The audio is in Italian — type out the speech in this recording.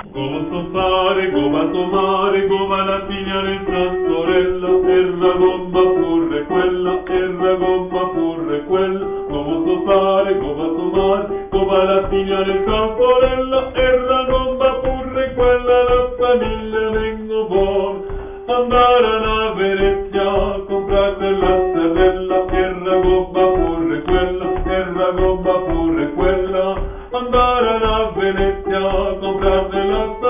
Come so fare, come tomare, come la figlia di sorella, e la gomma pure quella, e la gomma pure quella. Come so fare, come tomare, come la figlia di sorella, e la gomma pure quella, la famiglia vengo buona. Andare a Venezia, comprate la stella, e la gomma pure quella, e la gomma pure quella. Andare a Venezia, comprate la